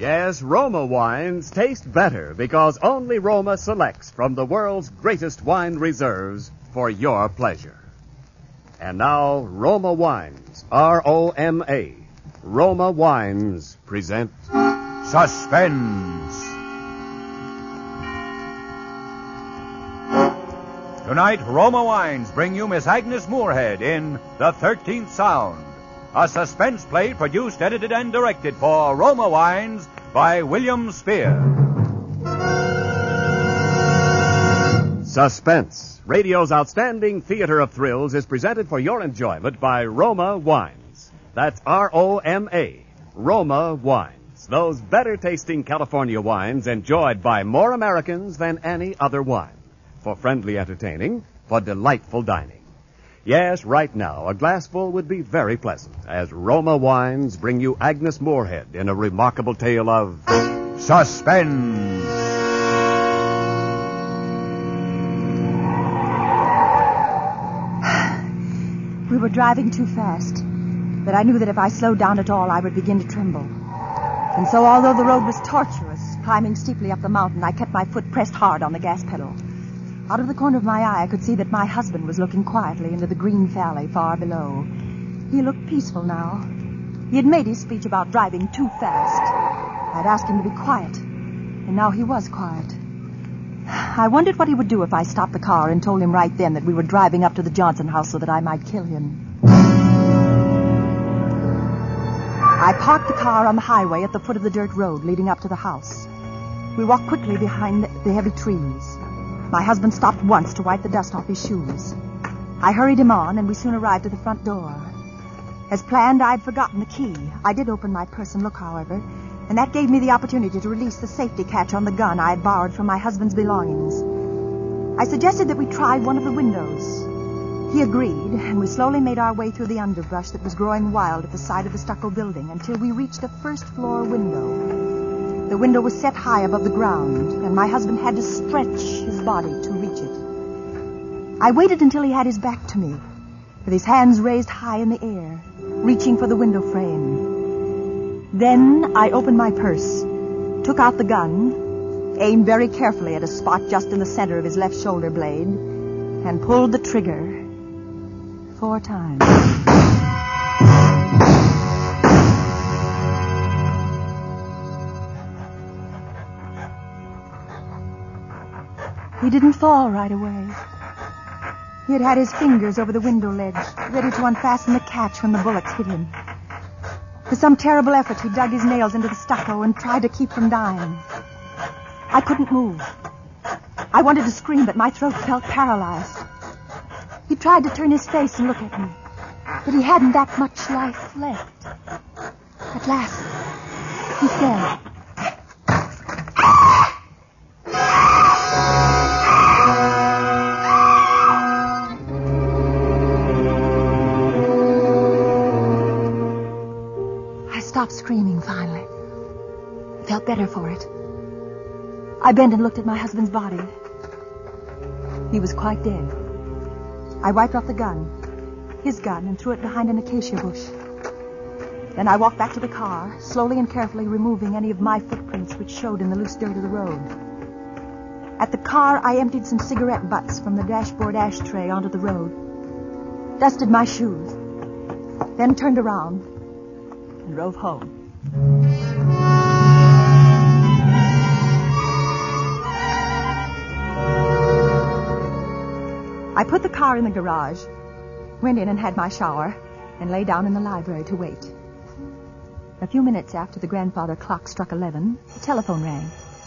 Yes, Roma wines taste better because only Roma selects from the world's greatest wine reserves for your pleasure. And now, Roma Wines, R-O-M-A. Roma Wines present Suspense. Tonight, Roma Wines bring you Miss Agnes Moorehead in The 13th Sound, a suspense play produced, edited, and directed for Roma Wines by William Spear. Suspense, radio's outstanding theater of thrills, is presented for your enjoyment by Roma Wines. That's R-O-M-A, Roma Wines. Those better-tasting California wines enjoyed by more Americans than any other wine. For friendly entertaining, for delightful dining. Yes, right now, a glassful would be very pleasant as Roma Wines bring you Agnes Moorehead in a remarkable tale of Suspense. We were driving too fast, but I knew that if I slowed down at all, I would begin to tremble. And so, although the road was tortuous, climbing steeply up the mountain, I kept my foot pressed hard on the gas pedal. Out of the corner of my eye, I could see that my husband was looking quietly into the green valley far below. He looked peaceful now. He had made his speech about driving too fast. I'd asked him to be quiet, and now he was quiet. I wondered what he would do if I stopped the car and told him right then that we were driving up to the Johnson house so that I might kill him. I parked the car on the highway at the foot of the dirt road leading up to the house. We walked quickly behind the heavy trees. My husband stopped once to wipe the dust off his shoes. I hurried him on, and we soon arrived at the front door. As planned, I'd forgotten the key. I did open my purse and look, however, and that gave me the opportunity to release the safety catch on the gun I had borrowed from my husband's belongings. I suggested that we try one of the windows. He agreed, and we slowly made our way through the underbrush that was growing wild at the side of the stucco building until we reached a first-floor window. The window was set high above the ground, and my husband had to stretch his body to reach it. I waited until he had his back to me, with his hands raised high in the air, reaching for the window frame. Then I opened my purse, took out the gun, aimed very carefully at a spot just in the center of his left shoulder blade, and pulled the trigger 4 times. He didn't fall right away. He had had his fingers over the window ledge, ready to unfasten the catch when the bullets hit him. With some terrible effort, he dug his nails into the stucco and tried to keep from dying. I couldn't move. I wanted to scream, but my throat felt paralyzed. He tried to turn his face and look at me, but he hadn't that much life left. At last, he fell. Stopped screaming finally. I felt better for it. I bent and looked at my husband's body. He was quite dead. I wiped off the gun, his gun, and threw it behind an acacia bush. Then I walked back to the car, slowly and carefully removing any of my footprints which showed in the loose dirt of the road. At the car, I emptied some cigarette butts from the dashboard ashtray onto the road, dusted my shoes, then turned around and drove home. I put the car in the garage, went in and had my shower, and lay down in the library to wait. A few minutes after the grandfather clock struck 11, the telephone rang.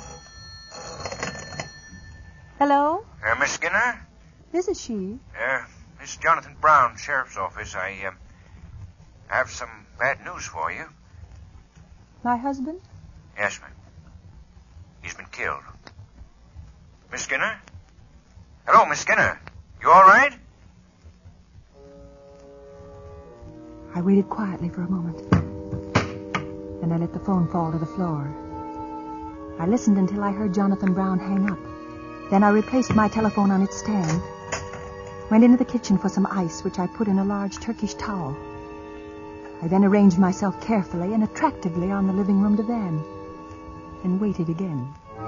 Hello? Miss Skinner? This is she. This is Jonathan Brown, Sheriff's Office. I have some bad news for you. My husband? Yes, ma'am. He's been killed. Miss Skinner? Hello, Miss Skinner. You all right? I waited quietly for a moment. Then I let the phone fall to the floor. I listened until I heard Jonathan Brown hang up. Then I replaced my telephone on its stand, went into the kitchen for some ice, which I put in a large Turkish towel. I then arranged myself carefully and attractively on the living room divan. and waited again.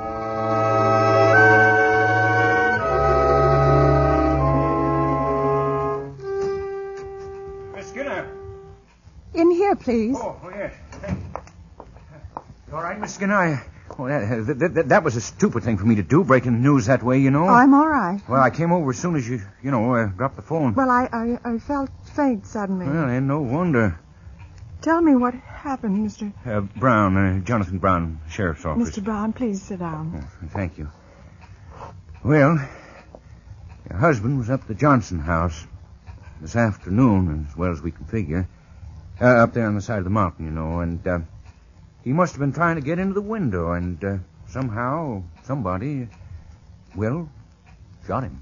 Miss Skinner. In here, please. Oh, yes. Thank you. All right, Miss Skinner. That was a stupid thing for me to do, breaking the news that way, you know. Oh, I'm all right. Well, I came over as soon as you dropped the phone. Well, I felt faint suddenly. Well, ain't no wonder. Tell me what happened, Mr. Brown, Jonathan Brown, Sheriff's Office. Mr. Brown, please sit down. Oh, thank you. Well, your husband was up at the Johnson house this afternoon, as well as we can figure. Up there on the side of the mountain, you know, and he must have been trying to get into the window, and somehow somebody, well, shot him.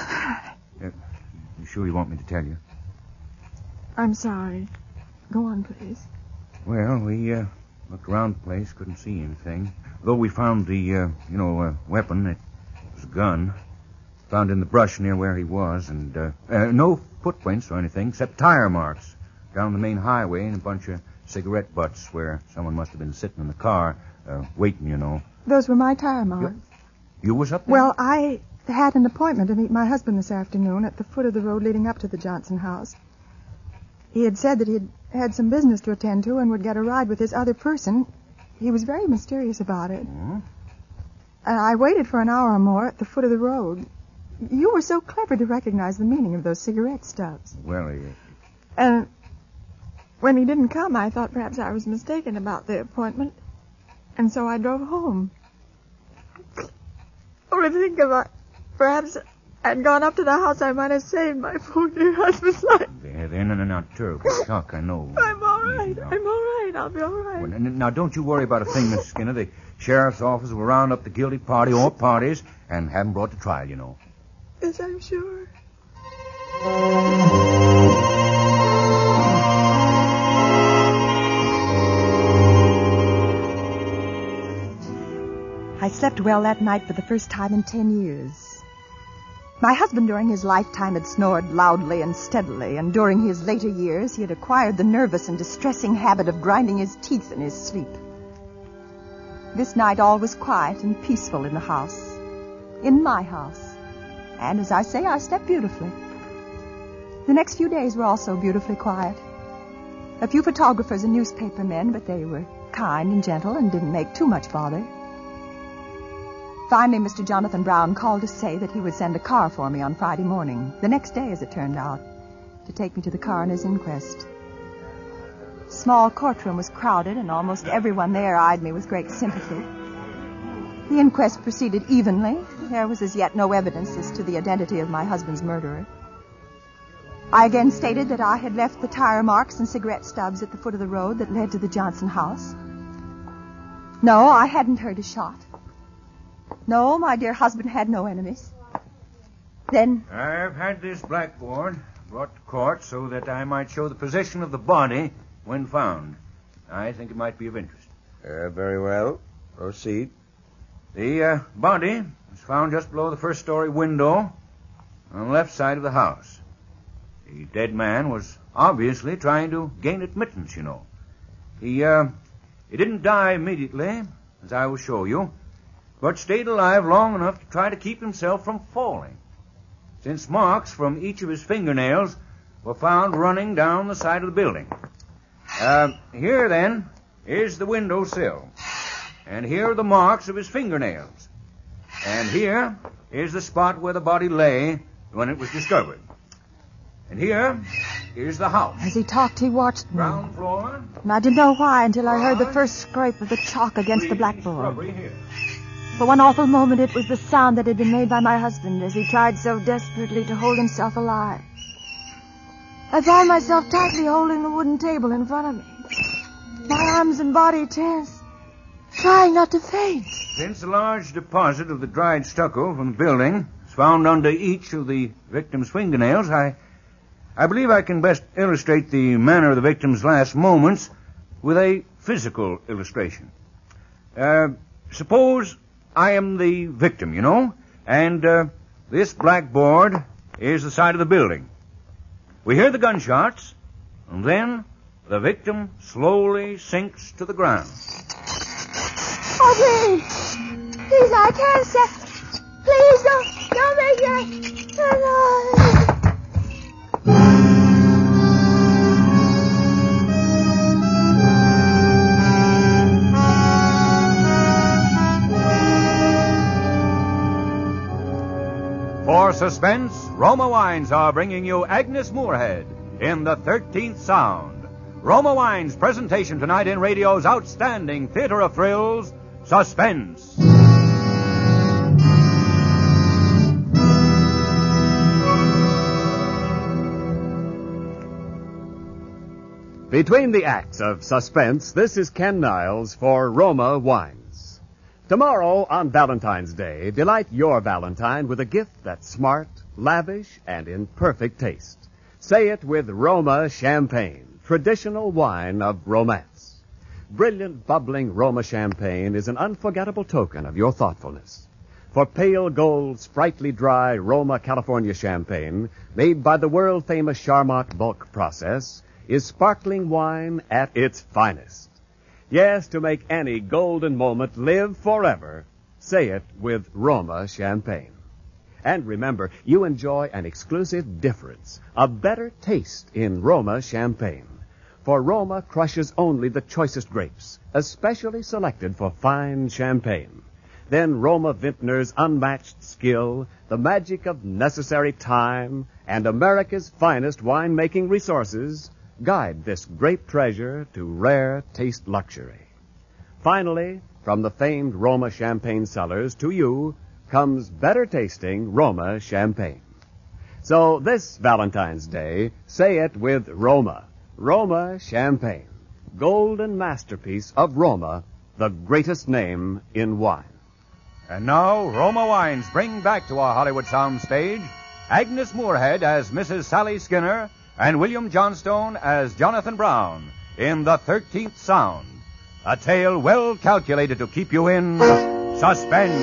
You sure you want me to tell you? I'm sorry. Go on, please. Well, we looked around the place, couldn't see anything. Though we found the, weapon. It was a gun. Found in the brush near where he was, and no footprints or anything, except tire marks down the main highway and a bunch of cigarette butts where someone must have been sitting in the car, waiting, you know. Those were my tire marks. You was up there? Well, I had an appointment to meet my husband this afternoon at the foot of the road leading up to the Johnson house. He had said that he had some business to attend to and would get a ride with his other person. He was very mysterious about it. Hmm? And I waited for an hour or more at the foot of the road. You were so clever to recognize the meaning of those cigarette stubs. Well, And when he didn't come, I thought perhaps I was mistaken about the appointment. And so I drove home. Only think about it. Perhaps I'd gone up to the house, I might have saved my poor dear husband's life. they're in and out terrible shock, I know. I'm all right. I'm all right. I'll be all right. Well, now, don't you worry about a thing, Miss Skinner. The sheriff's office will round up the guilty party or parties and have them brought to trial, you know. Yes, I'm sure. I slept well that night for the first time in 10 years. My husband during his lifetime had snored loudly and steadily, and during his later years he had acquired the nervous and distressing habit of grinding his teeth in his sleep. This night all was quiet and peaceful in the house, in my house, and as I say, I slept beautifully. The next few days were also beautifully quiet. A few photographers and newspaper men, but they were kind and gentle and didn't make too much bother. Finally, Mr. Jonathan Brown called to say that he would send a car for me on Friday morning, the next day, as it turned out, to take me to the coroner's inquest. The small courtroom was crowded, and almost everyone there eyed me with great sympathy. The inquest proceeded evenly. There was as yet no evidence as to the identity of my husband's murderer. I again stated that I had left the tire marks and cigarette stubs at the foot of the road that led to the Johnson house. No, I hadn't heard a shot. No, my dear husband had no enemies. Then... I've had this blackboard brought to court so that I might show the position of the body when found. I think it might be of interest. Very well. Proceed. The body was found just below the first-story window on the left side of the house. The dead man was obviously trying to gain admittance, you know. He didn't die immediately, as I will show you, but stayed alive long enough to try to keep himself from falling, since marks from each of his fingernails were found running down the side of the building. Here, then, is the window sill, and here are the marks of his fingernails, and here is the spot where the body lay when it was discovered. And here is the house. As he talked, he watched me. Ground floor. And I didn't know why until I heard the first scrape of the chalk against the blackboard. For one awful moment, it was the sound that had been made by my husband as he tried so desperately to hold himself alive. I found myself tightly holding the wooden table in front of me, my arms and body tense, trying not to faint. Since a large deposit of the dried stucco from the building was found under each of the victim's fingernails, I believe I can best illustrate the manner of the victim's last moments with a physical illustration. Suppose I am the victim, you know, and this blackboard is the side of the building. We hear the gunshots, and then the victim slowly sinks to the ground. Oh, Please, I can't say. Please, don't make that. No. For suspense, Roma Wines are bringing you Agnes Moorehead in The 13th Sound. Roma Wines' presentation tonight in radio's outstanding theater of thrills, Suspense. Between the acts of Suspense, this is Ken Niles for Roma Wines. Tomorrow, on Valentine's Day, delight your Valentine with a gift that's smart, lavish, and in perfect taste. Say it with Roma Champagne, traditional wine of romance. Brilliant, bubbling Roma Champagne is an unforgettable token of your thoughtfulness. For pale gold, sprightly dry Roma California Champagne, made by the world-famous Charmant bulk process, is sparkling wine at its finest. Yes, to make any golden moment live forever, say it with Roma Champagne. And remember, you enjoy an exclusive difference, a better taste in Roma Champagne. For Roma crushes only the choicest grapes, especially selected for fine champagne. Then Roma Vintner's unmatched skill, the magic of necessary time, and America's finest wine-making resources guide this grape treasure to rare taste luxury. Finally, from the famed Roma Champagne cellars to you comes better tasting Roma Champagne. So this Valentine's Day, say it with Roma. Roma Champagne. Golden masterpiece of Roma, the greatest name in wine. And now, Roma Wines bring back to our Hollywood soundstage Agnes Moorehead as Mrs. Sally Skinner and William Johnstone as Jonathan Brown in The 13th Sound, a tale well calculated to keep you in suspense.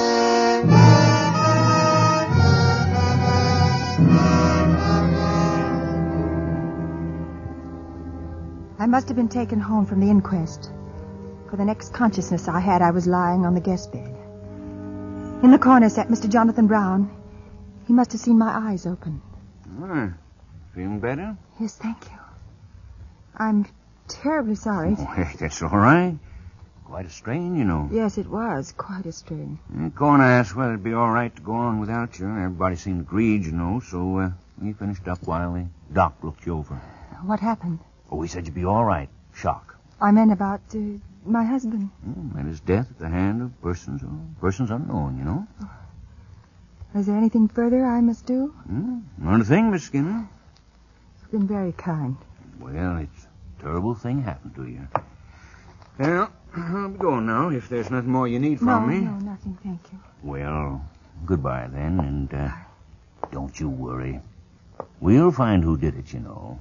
I must have been taken home from the inquest. For the next consciousness I had, I was lying on the guest bed. In the corner sat Mr. Jonathan Brown. He must have seen my eyes open. Feeling better? Yes, thank you. I'm terribly sorry. Oh, that's all right. Quite a strain, you know. Yes, it was quite a strain. Coroner asked whether it'd be all right to go on without you. Everybody seemed agreed, you know, so we finished up while the doc looked you over. What happened? Oh, he said you'd be all right. Shock. I meant about my husband. And his death at the hand of persons unknown, you know. Is there anything further I must do? Not a thing, Miss Skinner. You've been very kind. Well, it's a terrible thing happened to you. Well, I'll be going now if there's nothing more you need from me. No, nothing, thank you. Well, goodbye then, and don't you worry. We'll find who did it, you know.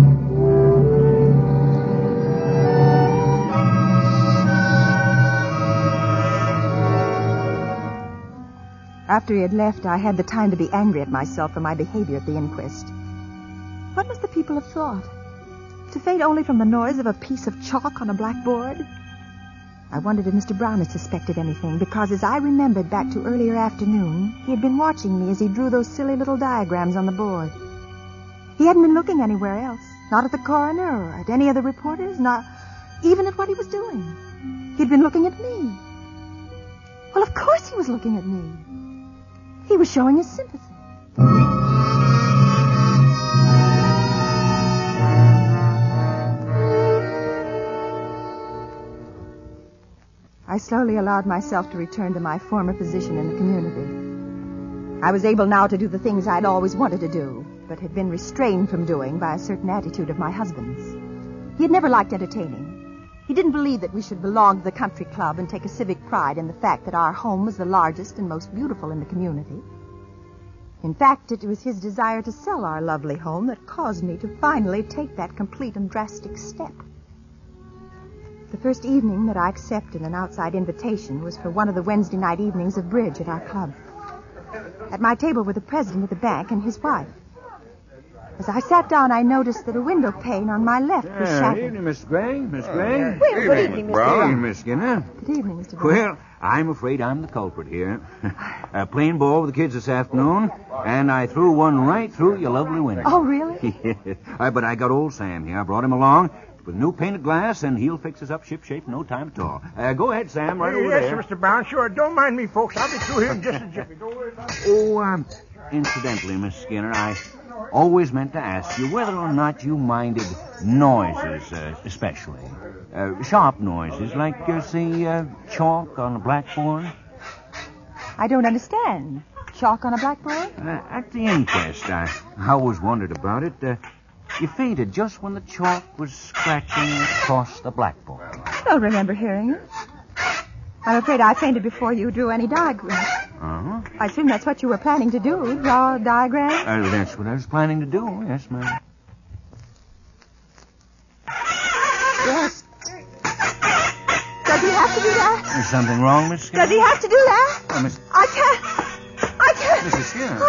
After he had left, I had the time to be angry at myself for my behavior at the inquest. What must the people have thought? To fade only from the noise of a piece of chalk on a blackboard? I wondered if Mr. Brown had suspected anything, because as I remembered back to earlier afternoon, he had been watching me as he drew those silly little diagrams on the board. He hadn't been looking anywhere else, not at the coroner or at any of the reporters, not even at what he was doing. He'd been looking at me. Well, of course he was looking at me. He was showing his sympathy. I slowly allowed myself to return to my former position in the community. I was able now to do the things I'd always wanted to do, but had been restrained from doing by a certain attitude of my husband's. He had never liked entertaining. He didn't believe that we should belong to the country club and take a civic pride in the fact that our home was the largest and most beautiful in the community. In fact, it was his desire to sell our lovely home that caused me to finally take that complete and drastic step. The first evening that I accepted an outside invitation was for one of the Wednesday night evenings of bridge at our club. At my table were the president of the bank and his wife. As I sat down, I noticed that a window pane on my left was shattered. Evening, Miss Gray. Miss Gray. Well, good evening, Mr. Brown. Brown. Evening, Miss Skinner. Good evening, Mr. Brown. Well, I'm afraid I'm the culprit here. Playing ball with the kids this afternoon, and I threw one right through your lovely window. Oh, really? But I got old Sam here. I brought him along with new painted glass, and he'll fix us up ship-shape in no time at all. Go ahead, Sam, right over Yes, there. Mr. Brown. Sure. Don't mind me, folks. I'll be through here in just a jiffy. Don't worry about it. Oh, incidentally, Miss Skinner, I always meant to ask you whether or not you minded noises, especially. Sharp noises, like, say, chalk on a blackboard. I don't understand. Chalk on a blackboard? At the inquest, I always wondered about it. You fainted just when the chalk was scratching across the blackboard. I don't remember hearing it. I'm afraid I fainted before you drew any diagram. Uh-huh. I assume that's what you were planning to do, draw a diagram? That's what I was planning to do, yes, ma'am. Yes. Does he have to do that? Is something wrong, Miss Skinner? Does he have to do that? Oh, Miss... I can't. Mrs. Skinner.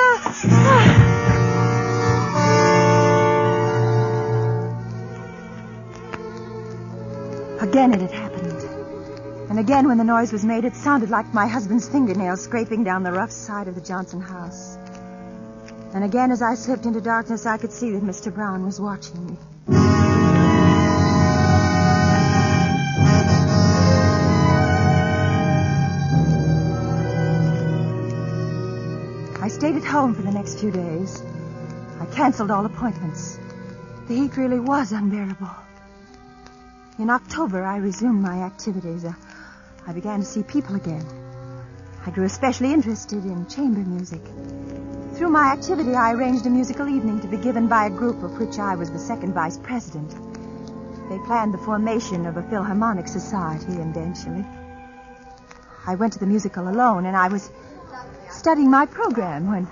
Again it had happened. And again, when the noise was made, it sounded like my husband's fingernails scraping down the rough side of the Johnson house. And again, as I slipped into darkness, I could see that Mr. Brown was watching me. I stayed at home for the next few days. I canceled all appointments. The heat really was unbearable. In October, I resumed my activities. I began to see people again. I grew especially interested in chamber music. Through my activity, I arranged a musical evening to be given by a group of which I was the second vice president. They planned the formation of a Philharmonic Society eventually. I went to the musical alone, and I was studying my program when...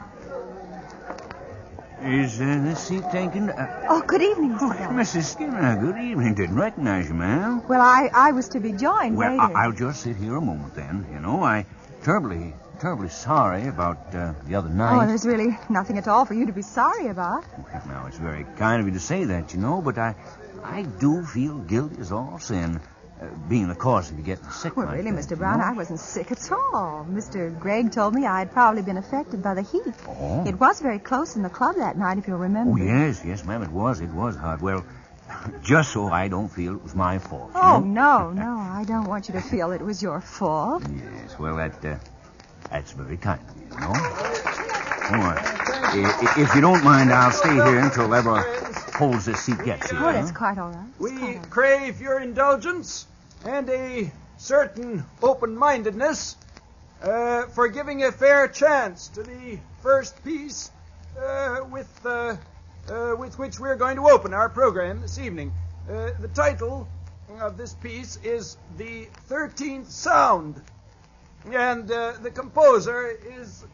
Is this seat taken? Oh, good evening, Mr. Brown. Mrs. Skinner, good evening. Didn't recognize you, ma'am. Well, I was to be joined Well, later. I'll just sit here a moment then. You know, I terribly sorry about the other night. Oh, there's really nothing at all for you to be sorry about. Well, now, it's very kind of you to say that, you know, but I do feel guilty as all sin, being the cause of you getting sick Well, like really, that, Mr. you Brown, know? I wasn't sick at all. Mr. Gregg told me I'd probably been affected by the heat. Oh. It was very close in the club that night, if you'll remember. Oh, yes, ma'am, it was hot. Well, just so I don't feel it was my fault. you Oh, know? no, I don't want you to feel it was your fault. Yes, well, that's very kind of you, you know? Oh, if you don't mind, I'll stay here until whoever holds this seat gets here. Oh, that's huh? quite all right. That's We quite all right. crave your indulgence and a certain open-mindedness for giving a fair chance to the first piece with which we're going to open our program this evening. The title of this piece is The 13th Sound, and the composer is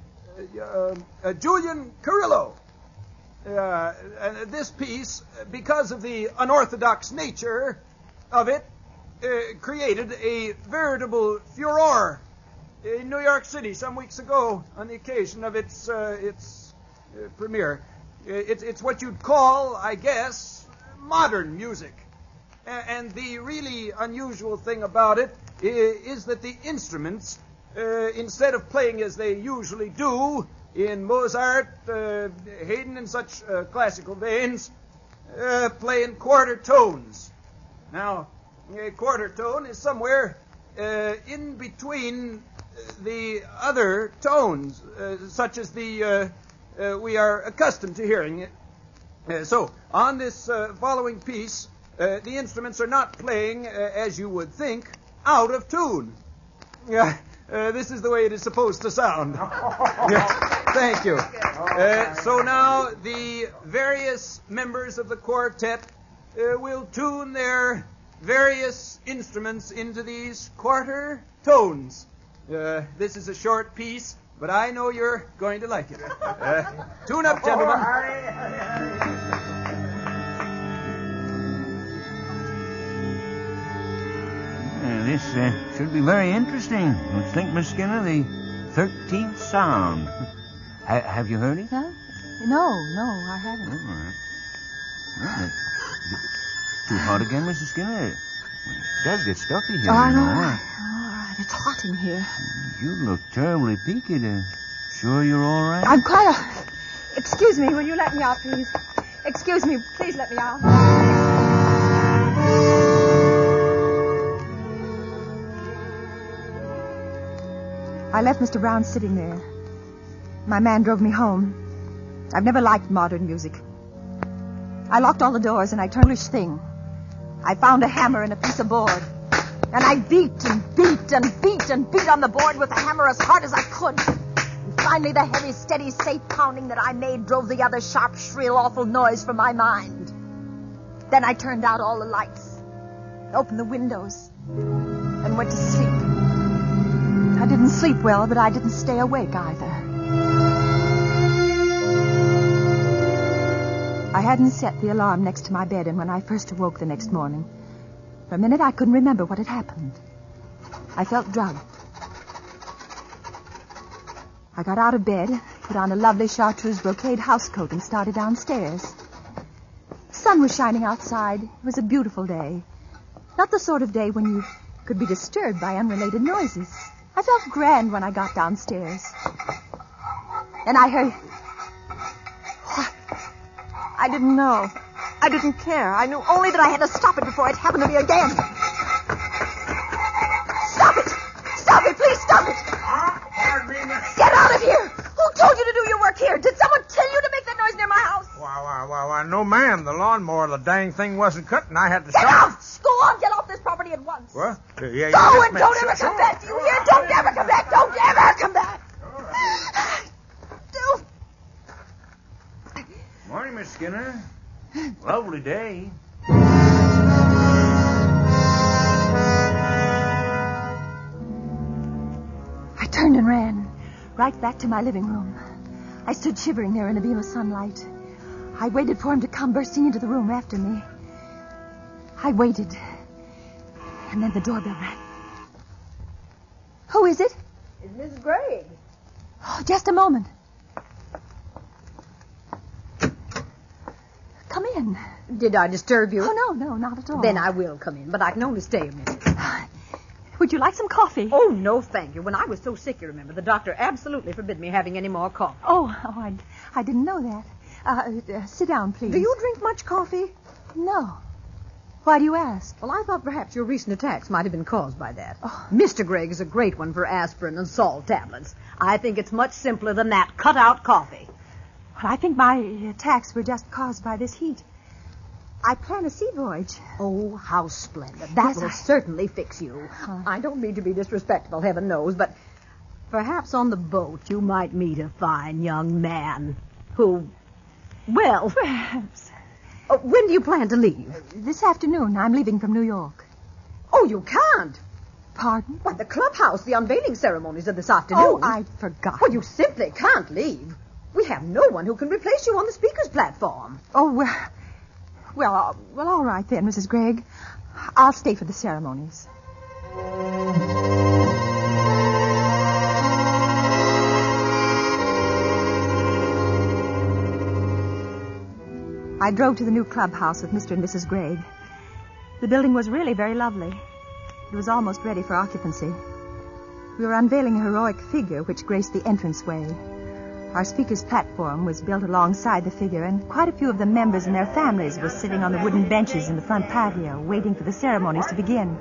Julian Carrillo. And this piece, because of the unorthodox nature of it, created a veritable furor in New York City some weeks ago on the occasion of its premiere. It's what you'd call, I guess, modern music. And the really unusual thing about it is that the instruments, instead of playing as they usually do in Mozart, Haydn, and such classical veins, play in quarter tones. Now, a quarter tone is somewhere in between the other tones, such as the we are accustomed to hearing. So, on this following piece, the instruments are not playing, as you would think, out of tune. This is the way it is supposed to sound. Thank you. So now the various members of the quartet will tune their various instruments into these quarter tones. This is a short piece, but I know you're going to like it. Tune up, gentlemen. This should be very interesting. Don't you think, Miss Skinner? The 13th Sound. Have you heard it? Huh? No, I haven't. All right. Well, too hot again, Mrs. Skinner? It does get stuffy here. Oh, I know. All All right. It's hot in here. You look terribly peaked. Sure you're all right? I'm quite Excuse me. Will you let me out, please? Excuse me. Please let me out. I left Mr. Brown sitting there. My man drove me home. I've never liked modern music. I locked all the doors and I turned this thing. I found a hammer and a piece of board. And I beat and beat and beat and beat on the board with the hammer as hard as I could. And finally the heavy, steady, safe pounding that I made drove the other sharp, shrill, awful noise from my mind. Then I turned out all the lights, opened the windows, and went to sleep. I didn't sleep well, but I didn't stay awake either. I hadn't set the alarm next to my bed, and when I first awoke the next morning, for a minute I couldn't remember what had happened. I felt drugged. I got out of bed, put on a lovely chartreuse brocade housecoat, and started downstairs. The sun was shining outside. It was a beautiful day. Not the sort of day when you could be disturbed by unrelated noises. I felt grand when I got downstairs. And I heard... What? I didn't know. I didn't care. I knew only that I had to stop it before it happened to me again. Stop it! Stop it! Please stop it! Pardon me, miss. Get out of here! Who told you to do your work here? Did someone tell you to make that noise near my house? Why, no, ma'am. The lawnmower, the dang thing wasn't cut, and I had to Get stop. out! Go on, get off this property at once. What? Yeah, Go and don't ever come back. Do you hear? Don't ever come back. Don't ever come back. Don't. Morning, Miss Skinner. Lovely day. I turned and ran right back to my living room. I stood shivering there in a beam of sunlight. I waited for him to come bursting into the room after me. I waited. And then the doorbell rang. Who is it? It's Mrs. Gregg. Oh, just a moment. Come in. Did I disturb you? Oh, no, not at all. Then I will come in, but I can only stay a minute. Would you like some coffee? Oh, no, thank you. When I was so sick, you remember, the doctor absolutely forbid me having any more coffee. I didn't know that. Sit down, please. Do you drink much coffee? No. Why do you ask? Well, I thought perhaps your recent attacks might have been caused by that. Oh. Mr. Gregg is a great one for aspirin and salt tablets. I think it's much simpler than that. Cut out coffee. Well, I think my attacks were just caused by this heat. I plan a sea voyage. Oh, how splendid. That will certainly fix you. I don't mean to be disrespectful, heaven knows, but perhaps on the boat you might meet a fine young man who, well... Perhaps. When do you plan to leave? This afternoon. I'm leaving from New York. Oh, you can't. Pardon? Why, the clubhouse, the unveiling ceremonies are this afternoon. Oh, I forgot. Well, you simply can't leave. We have no one who can replace you on the speaker's platform. Oh, well, all right then, Mrs. Gregg. I'll stay for the ceremonies. I drove to the new clubhouse with Mr. and Mrs. Gregg. The building was really very lovely. It was almost ready for occupancy. We were unveiling a heroic figure which graced the entranceway. Our speaker's platform was built alongside the figure, and quite a few of the members and their families were sitting on the wooden benches in the front patio, waiting for the ceremonies to begin.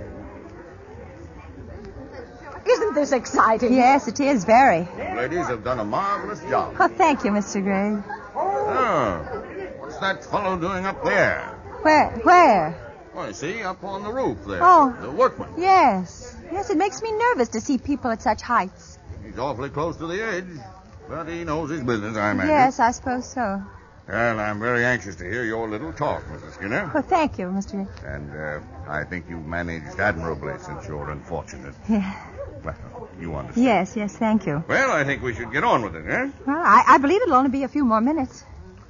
Isn't this exciting? Yes, it is, very. You ladies have done a marvelous job. Oh, thank you, Mr. Gregg. Oh, what's that fellow doing up there? Where? Why, see, up on the roof there. Oh. The workman. Yes, it makes me nervous to see people at such heights. He's awfully close to the edge. But he knows his business, I imagine. Yes, I suppose so. Well, I'm very anxious to hear your little talk, Mrs. Skinner. Well, thank you, Mr. And I think you've managed admirably since you're unfortunate. Yeah. Well, you understand. Yes, thank you. Well, I think we should get on with it, eh? Well, I believe it'll only be a few more minutes.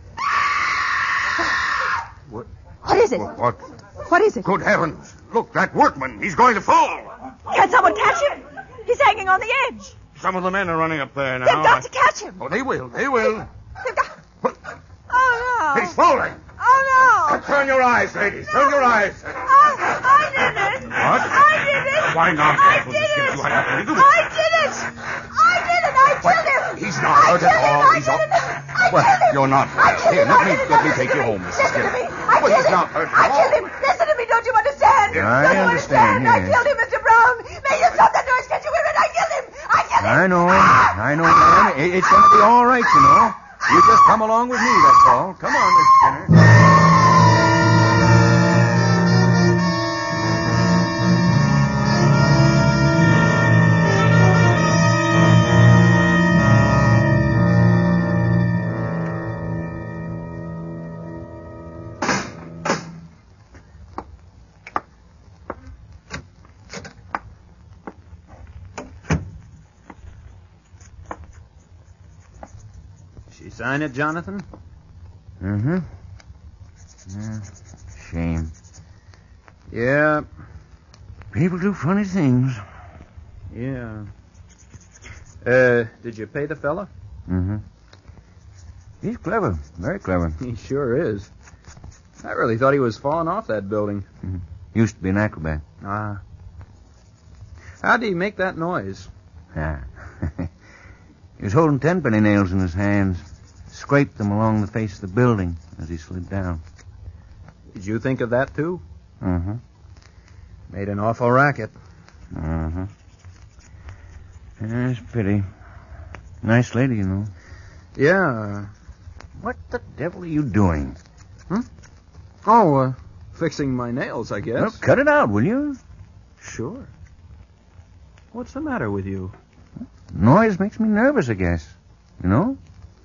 What is it? What is it? Good heavens. Look, that workman. He's going to fall. Can someone catch him? He's hanging on the edge. Some of the men are running up there now. They've got to catch him. Oh, they will. They've got... no. He's falling. Oh, no. Turn your eyes, ladies. Turn your eyes. I did it. What? I did it. Why not? I did it. I did it. I killed him. He's not hurt at all. He's all... Well, you're not hurt. Here, let me take you home, Mrs. Skinner. Well, he's not hurt at all. I killed him. Listen to me. Don't you understand? I Don't you understand, I yes. killed him, Mr. Brown. May you stop that noise. Can't you hear it? I killed him. I know, ma'am. It's going to be all right, you know. You just come along with me, that's all. Come on, Mr. Skinner. She sign it, Jonathan? Mm-hmm. Yeah, shame. Yeah. People do funny things. Yeah. Did you pay the fella? Mm-hmm. He's clever. Very clever. He sure is. I really thought he was falling off that building. Mm-hmm. Used to be an acrobat. Ah. How'd he make that noise? Ah. He was holding tenpenny nails in his hands. Scraped them along the face of the building as he slid down. Did you think of that, too? Mm-hmm. Made an awful racket. Mm-hmm. It's a pity. Nice lady, you know. Yeah. What the devil are you doing? Oh, fixing my nails, I guess. Well, cut it out, will you? Sure. What's the matter with you? Noise makes me nervous, I guess. You know?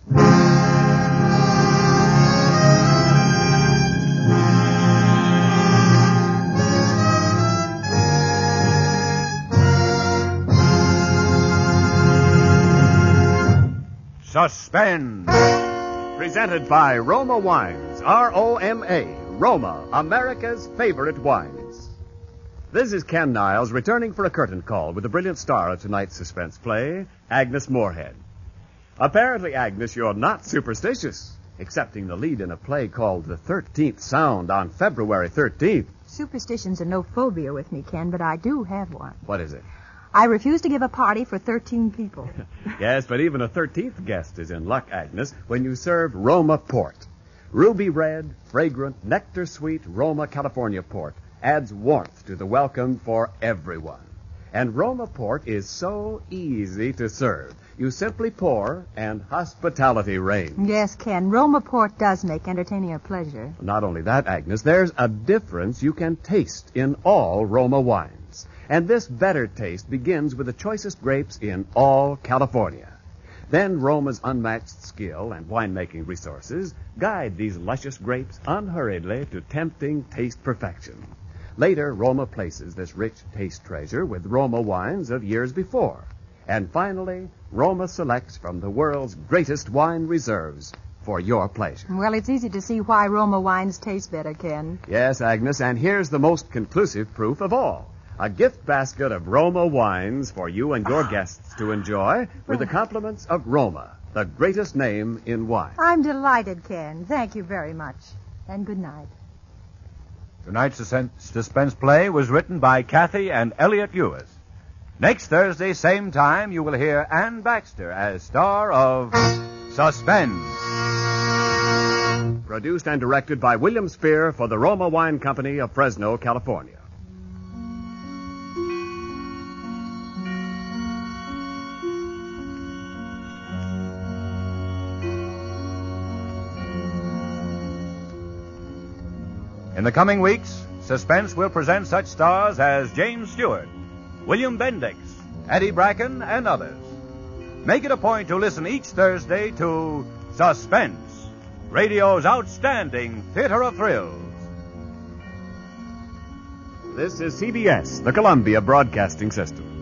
Suspense. Presented by Roma Wines, R-O-M-A, Roma, America's favorite wines. This is Ken Niles returning for a curtain call with the brilliant star of tonight's suspense play, Agnes Moorehead. Apparently, Agnes, you're not superstitious, accepting the lead in a play called The 13th Sound on February 13th. Superstitions are no phobia with me, Ken, but I do have one. What is it? I refuse to give a party for 13 people. Yes, but even a 13th guest is in luck, Agnes, when you serve Roma Port. Ruby red, fragrant, nectar-sweet Roma California Port adds warmth to the welcome for everyone. And Roma Port is so easy to serve. You simply pour, and hospitality reigns. Yes, Ken, Roma Port does make entertaining a pleasure. Not only that, Agnes, there's a difference you can taste in all Roma wines. And this better taste begins with the choicest grapes in all California. Then Roma's unmatched skill and winemaking resources guide these luscious grapes unhurriedly to tempting taste perfection. Later, Roma places this rich taste treasure with Roma wines of years before. And finally, Roma selects from the world's greatest wine reserves for your pleasure. Well, it's easy to see why Roma wines taste better, Ken. Yes, Agnes, and here's the most conclusive proof of all. A gift basket of Roma wines for you and your guests to enjoy with the compliments of Roma, the greatest name in wine. I'm delighted, Ken. Thank you very much. And good night. Tonight's suspense play was written by Kathy and Elliot Lewis. Next Thursday, same time, you will hear Ann Baxter as star of Suspense. Produced and directed by William Spear for the Roma Wine Company of Fresno, California. In the coming weeks, Suspense will present such stars as James Stewart, William Bendix, Eddie Bracken, and others. Make it a point to listen each Thursday to Suspense, radio's outstanding theater of thrills. This is CBS, the Columbia Broadcasting System.